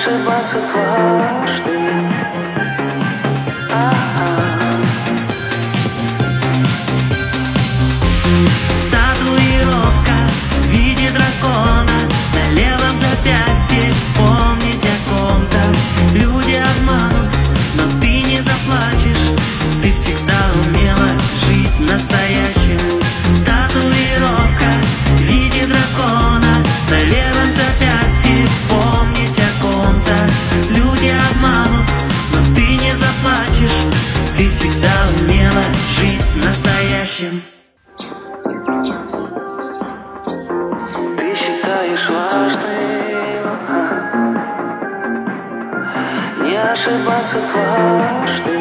ошибаться дважды. Татуировка в виде дракона на левом запястье. Помнить о ком-то. Люди обманут, но ты не заплачешь. Ты всегда умела жить настоящим. Татуировка в виде дракона на левом запястье. Помнить о ком-то. Люди обманут, но ты не заплачешь. Ты всегда умела жить настоящим. Ты считаешь важным не ошибаться дважды.